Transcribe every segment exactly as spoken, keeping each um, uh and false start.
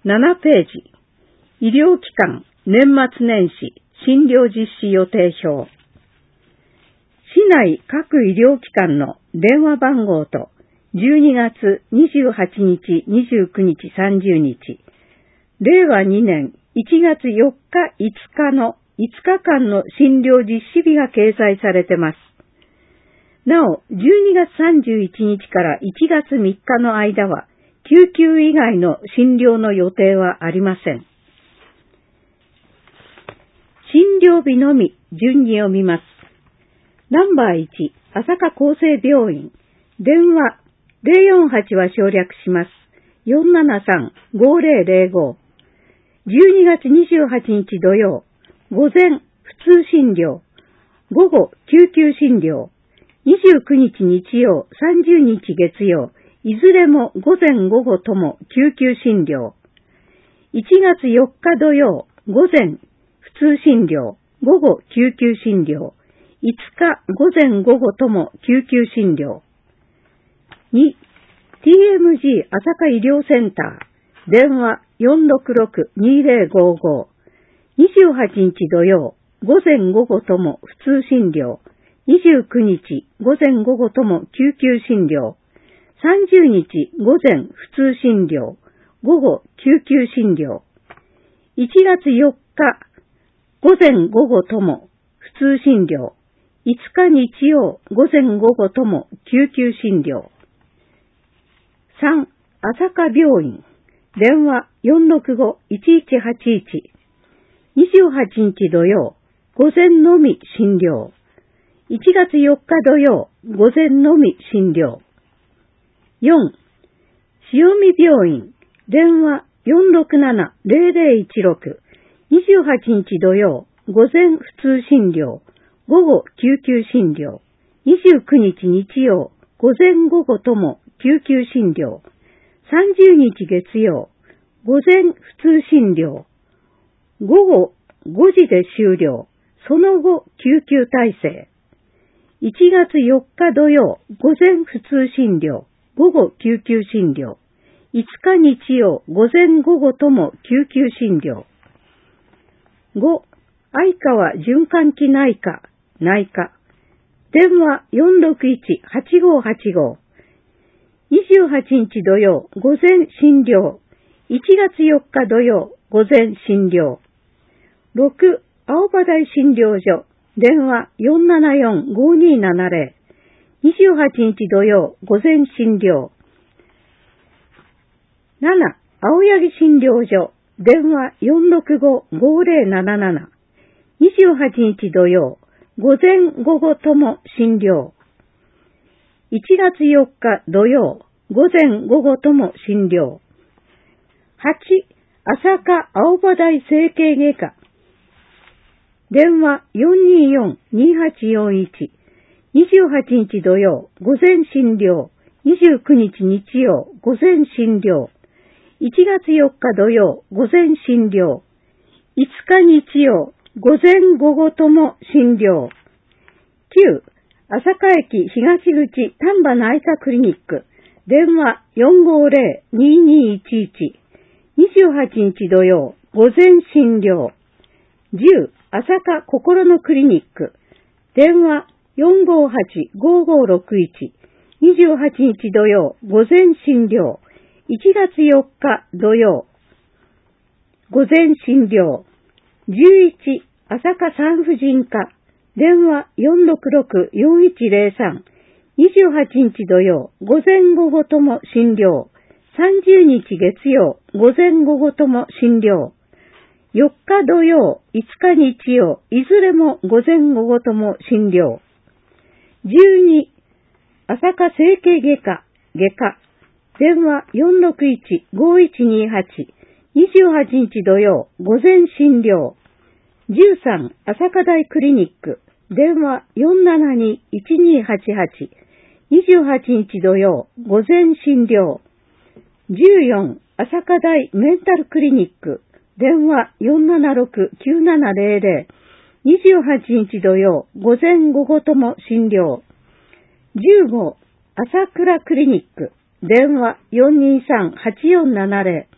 ななページ、医療機関年末年始診療実施予定表。市内各医療機関の電話番号とじゅうにがつにじゅうはちにち、にじゅうくにち、さんじゅうにち、れいわにねんいちがつよっか、いつかのいつかかんの診療実施日が掲載されてます。なお、じゅうにがつさんじゅういちにちからいちがつみっかの間は、救急以外の診療の予定はありません。診療日のみ順に読みます。ナンバーいち、朝霞厚生病院。電話ゼロよんはちは省略します。よんななさん、ごゼロゼロご。じゅうにがつにじゅうはちにち土曜、午前普通診療、午後救急診療、にじゅうくにち日曜、さんじゅうにち月曜、いずれも午前午後とも救急診療。いちがつよっか土曜、午前普通診療、午後救急診療。いつか午前午後とも救急診療。に、ティーエムジー 朝霞医療センター。電話よんろくろく、にゼロごご。にじゅうはちにち土曜、午前午後とも普通診療。にじゅうくにち午前午後とも救急診療。さんじゅうにち午前普通診療。午後救急診療。いちがつよっか午前午後とも普通診療。いつか日曜午前午後とも救急診療。さん、朝霞病院。電話よんろくご、いちいちはちいち。にじゅうはちにち土曜、午前のみ診療。いちがつよっか土曜、午前のみ診療。よん、塩見病院。電話よんろくなな、ゼロゼロいちろく。にじゅうはちにち土曜、午前普通診療。午後救急診療。にじゅうくにち日曜、午前午後とも救急診療。さんじゅうにち月曜、午前普通診療。午後ごじで終了。その後救急体制。いちがつよっか土曜、午前普通診療。午後救急診療。いつか日曜、午前午後とも救急診療。ご、相川循環器内科、内科。電話よんろくいち、はちごはちご。にじゅうはちにち土曜、午前診療。いちがつよっか土曜、午前診療。ろく、青葉台診療所。電話よんななよん、ごにななゼロ。にじゅうはちにち土曜、午前診療。なな、青柳診療所。電話よんろくご、ごゼロなななな。にじゅうはちにち土曜、午前午後とも診療。いちがつよっか土曜、午前午後とも診療。はち、朝霞青葉台整形外科。電話よんにーよん、にはちよんいち。にじゅうはちにち土曜、午前診療。にじゅうくにち日曜、午前診療。いちがつよっか土曜、午前診療。いつか日曜、午前午後とも診療。きゅう、朝霞駅東口丹波内科クリニック。電話よんごゼロ、ににいちいち。にじゅうはちにち土曜、午前診療。じゅう、朝霞心のクリニック。電話よんごはち、ごごろくいち。にじゅうはちにち土曜、午前診療。いちがつよっか土曜、午前診療。じゅういち、朝霞産婦人科。電話よんろくろく、よんいちゼロさん。にじゅうはちにち土曜、午前午後とも診療。さんじゅうにち月曜、午前午後とも診療。よっか土曜、いつか日曜、いずれも午前午後とも診療。じゅうに、朝霞整形外科、外科。電話よんろくいち、ごいちにはち。にじゅうはちにち土曜、午前診療。じゅうさん、朝霞台クリニック。電話よんななに、いちにはちはち。にじゅうはちにち土曜、午前診療。じゅうよん、朝霞台メンタルクリニック。電話よんななろく、きゅうななゼロゼロ。にじゅうはちにち土曜、午前午後とも診療。じゅうご、朝倉クリニック。電話よんにさん、はちよんななゼロ。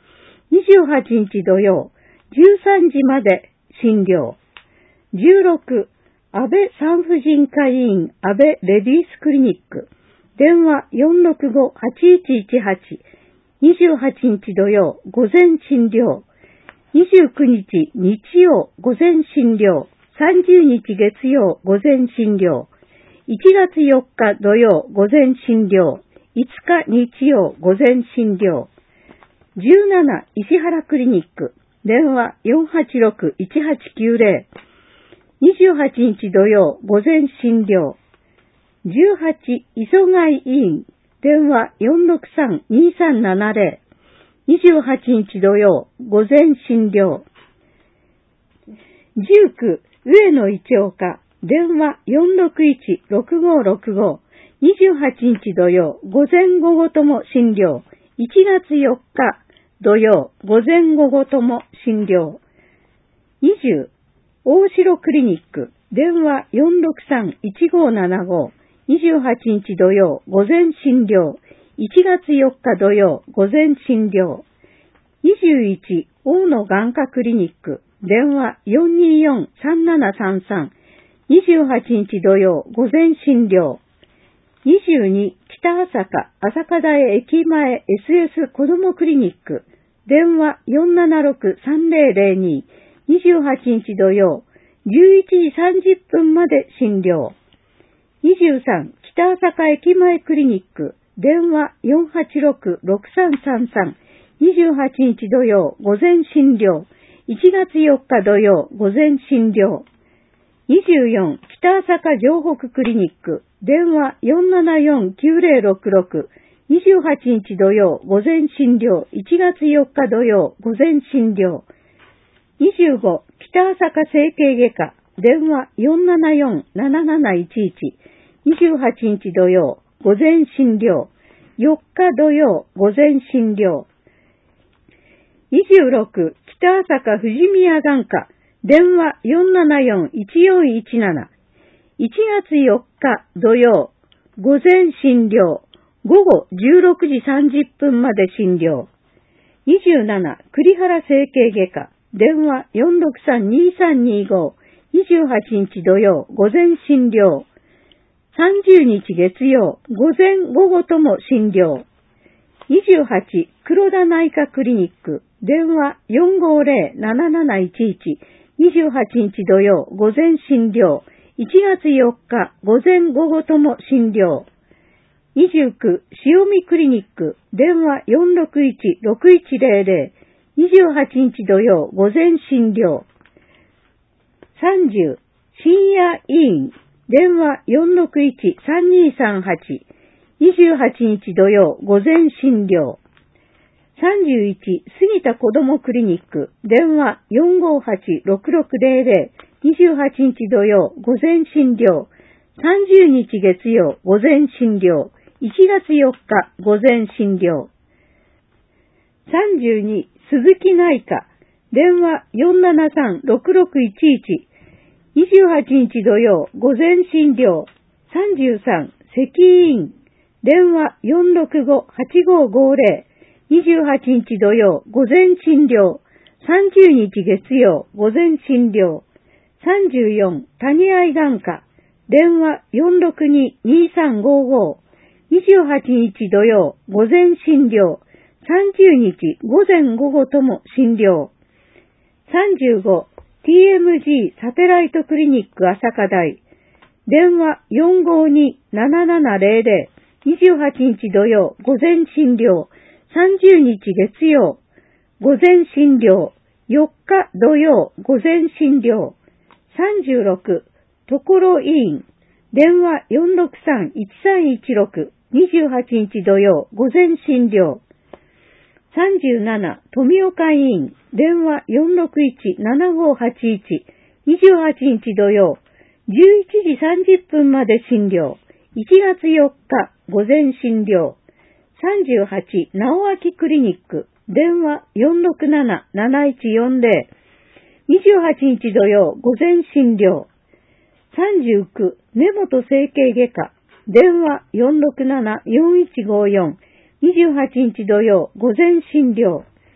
にじゅうはちにち土曜、じゅうさんじまで診療。じゅうろく、安倍産婦人科医院安倍レディースクリニック。電話 よんろくご はちいちいちはち。にじゅうはちにち土曜、午前診療。にじゅうくにち日曜、午前診療。さんじゅうにち月曜、午前診療。いちがつよっか土曜、午前診療。いつか日曜、午前診療。じゅうなな、石原クリニック。電話 よんはちろく いちはちきゅうぜろ。にじゅうはちにち土曜、午前診療。じゅうはち、磯貝医院。電話 よんろくさん にさんななぜろ。にじゅうはちにち土曜、午前診療。じゅうく、上野医長科。電話 よんろくいち ろくごろくご。にじゅうはちにち土曜、午前午後とも診療。いちがつよっか土曜、午前午後とも診療。にじゅう、大城クリニック。電話 よんろくさん いちごななご。にじゅうはちにち土曜、午前診療。いちがつよっか土曜、午前診療。にじゅういち、大野眼科クリニック。電話 よんにーよん さんななさんさん。にじゅうはちにち土曜、午前診療。にじゅうに、北朝霞、朝霞台駅前 エスエス 子どもクリニック。電話 よんななろく さんぜろぜろに。にじゅうはちにち土曜、じゅういちじさんじゅっぷんまで診療。にじゅうさん、北朝霞駅前クリニック。電話 よんはちろく ろくさんさんさん。にじゅうはちにち土曜、午前診療。いちがつよっか土曜、午前診療。にじゅうよん、北朝霞城北クリニック。電話 よんななよん きゅうぜろろくろく。にじゅうはちにち土曜、午前診療。いちがつよっか土曜、午前診療。にじゅうご、北朝霞整形外科。電話 よんななよん なななないちいち。にじゅうはちにち土曜、午前診療。よっか土曜、午前診療。にじゅうろく、北朝霞富士宮眼科。電話 よんななよん いちよんいちなな。いちがつよっか土曜、午前診療。午後じゅうろくじさんじゅっぷんまで診療。にじゅうなな、栗原整形外科。電話 よんろくさん にさんにご。にじゅうはちにち土曜、午前診療。さんじゅうにち月曜、午前午後とも診療。にじゅうはち、黒田内科クリニック。電話 よんごぜろ なななないちいち。にじゅうはちにち土曜、午前診療。いちがつよっか、午前午後とも診療。にじゅうきゅう、塩見クリニック。電話 よんろくいち ろくいちぜろぜろ。にじゅうはちにち土曜、午前診療。さんじゅう、深夜医院。電話 よんろくいち さんにさんはち。にじゅうはちにち土曜、午前診療。さんじゅういち、杉田子どもクリニック。電話 よんごはち ろくろくぜろぜろ。にじゅうはちにち土曜、午前診療。さんじゅうにち月曜、午前診療。いちがつよっか、午前診療。さんじゅうに、鈴木内科。電話 よんななさん ろくろくいちいち。にじゅうはちにち土曜、午前診療。さんじゅうさん、関医院。電話 よんろくご はちごごぜろ。にじゅうはちにち土曜、午前診療。さんじゅうにち月曜、午前診療。さんじゅうよん、谷合眼科。電話 よんろくに にさんごご。にじゅうはちにち土曜、午前診療。さんじゅうにち午前午後とも診療。さんじゅうご、ティーエムジー サテライトクリニック朝霞台。電話 よんごに ななななぜろぜろ。にじゅうはちにち土曜、午前診療。さんじゅうにち月曜、午前診療。よっか土曜、午前診療。さんじゅうろく、所医院。電話 よんろくさん いちさんいちろく。にじゅうはちにち土曜、午前診療。さんじゅうなな、富岡医院。電話 よんろくいち ななごはちいち。にじゅうはちにち土曜、じゅういちじさんじゅっぷんまで診療。いちがつよっか、午前診療。さんじゅうはち、直明クリニック。電話 よんろくなな なないちよんぜろ。にじゅうはちにち土曜、午前診療。さんじゅうきゅう、根本整形外科。電話 よんろくなな よんいちごよん。にじゅうはちにち土曜、午前診療。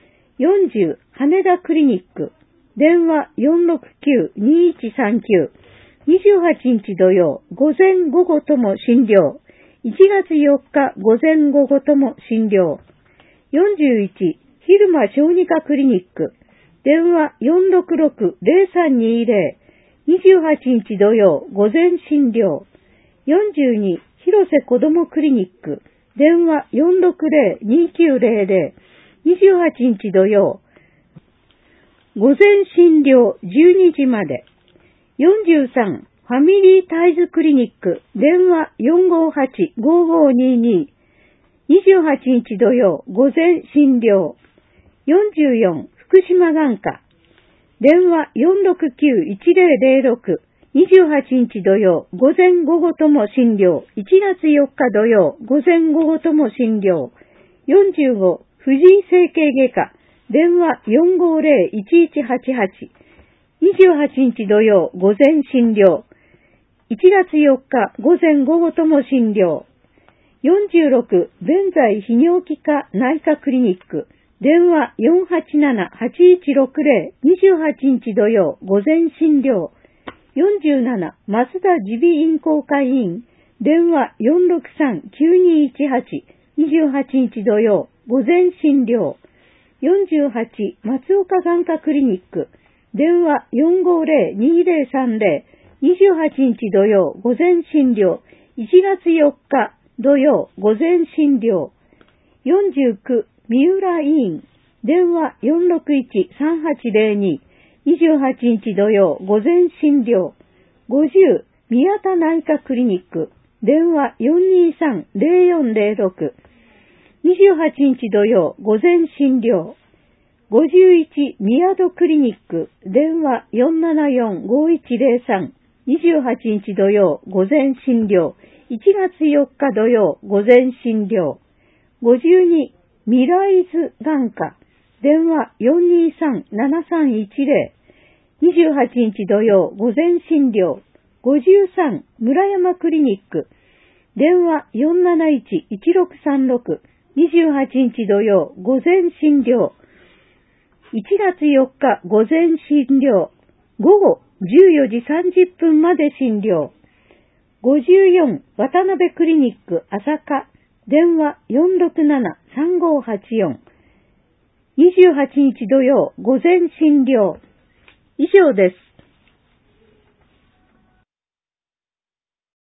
よんじゅう、羽田クリニック。電話 よんろくきゅう にいちさんきゅう。にじゅうはちにち土曜、午前午後とも診療。いちがつよっか午前午後とも診療。よんじゅういち、昼間小児科クリニック。電話 よんろくろく ぜろさんにぜろ。にじゅうはちにち土曜、午前診療。よんじゅうに、広瀬子どもクリニック。電話 よんろくぜろ にきゅうぜろぜろ。にじゅうはちにち土曜、午前診療じゅうにじまで。よんじゅうさん、ファミリータイズクリニック。電話 よんごはち ごごにに。にじゅうはちにち土曜、午前診療。よんじゅうよん、福島眼科。電話 よんろくきゅう いちぜろぜろろく。にじゅうはちにち土曜、午前午後とも診療。いちがつよっか土曜、午前午後とも診療。よんじゅうご、藤井整形外科。電話 よんごぜろ いちいちはちはち。にじゅうはちにち土曜、午前診療。いちがつよっか、午前午後とも診療。よんじゅうろく、弁財泌尿器科内科クリニック。電話 よんはちなな はちいちろくぜろ。にじゅうはちにち土曜、午前診療。よんじゅうなな、増田耳鼻咽喉科医院。電話 よんろくさん きゅうにいちはち。にじゅうはちにち土曜、午前診療。よんじゅうはち、松岡眼科クリニック。電話 よんごぜろ にぜろさんぜろ。にじゅうはちにち土曜、午前診療。いちがつよっか土曜、午前診療。よんじゅうきゅう、三浦医院。電話 よんろくいち さんはちぜろに。にじゅうはちにち土曜、午前診療。ごじゅう、宮田内科クリニック。電話 よんにさん ぜろよんぜろろく。にじゅうはちにち土曜、午前診療。ごじゅういち、宮戸クリニック。電話 よんななよん ごいちぜろさん。にじゅうはちにち土曜、午前診療。いちがつよっか土曜、午前診療。ごじゅうに、ミライズ眼科。電話 よんにさん ななさんいちぜろ。にじゅうはちにち土曜、午前診療。ごじゅうさん、村山クリニック。電話 よんなないち いちろくさんろく。にじゅうはちにち土曜、午前診療。いちがつよっか、午前診療。午後じゅうよじさんじゅっぷんまで診療。ごじゅうよん、渡辺クリニック、朝霞。電話 よんろくなな さんごはちよん。にじゅうはちにち土曜、午前診療。以上です。